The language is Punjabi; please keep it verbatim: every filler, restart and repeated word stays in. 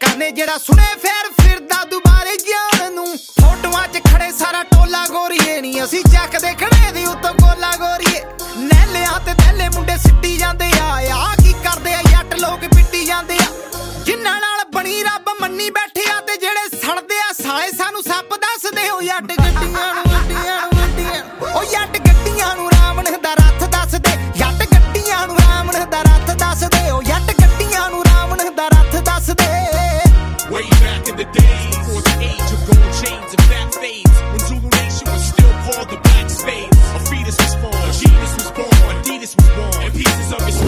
ਕਰਨੇ ਜਿਹੜਾ ਸੁਣੇ ਫੇਰ ਫਿਰਦਾ ਦੁਬਾਰੇ ਜਾਣ ਨੂੰ ਫੋਟੋਆਂ 'ਚ ਖੜੇ ਸਾਰਾ ਟੋਲਾ ਗੋਰੀਏ ਨੀ ਅਸੀਂ ਚੱਕਦੇ ਖੜੇ ਦੀ ਉੱਤੋਂ ਗੋਲਾ ਗੋਰੀਏ ਨਹਿਲਿਆਂ ਤੇ ਦਹਿਲੇ ਮੁੰਡੇ ਸਿੱਟੀ ਜਾਂਦੇ ਆ ਆ ਕੀ ਕਰਦੇ ਆ ਜੱਟ ਲੋਕ ਪਿੱਟੀ ਜਾਂਦੇ ਆ ਜਿਨ੍ਹਾਂ ਨਾਲ ਬਣੀ ਰੱਬ ਮੰਨੀ ਬੈਠੇ ਆ ਤੇ ਜਿਹੜੇ ਸੜਦੇ ਆ ਸਾਲੇ ਸਾਨੂੰ ਸੱਪ ਦੱਸਦੇ ਹੋ ਜੱਟ ਗੱਡੀਆਂ ਨੂੰ ਗੱਡੀਆਂ ਨੂੰ ਗੱਡੀਆਂ ਉਹ ਜੱਟ ਗੱਡੀਆਂ ਨੂੰ ਰਾਵਣ ਦਾ ਰੱਥ ਦੱਸਦੇ ਜੱਟ ਗੱਡੀਆਂ ਨੂੰ ਰਾਵਣ ਦਾ ਰੱਥ ਦੱਸਦੇ ਉਹ ਜੱਟ ਗੱਡੀਆਂ ਨੂੰ ਰਾਵਣ ਦਾ ਰੱਥ ਦੱਸਦੇ Way back in the days, before the age of gold chains and fat fades, when Zulu Nation was still called the Black Spades, a fetus was born, a genius was born, Adidas was born, and pieces of his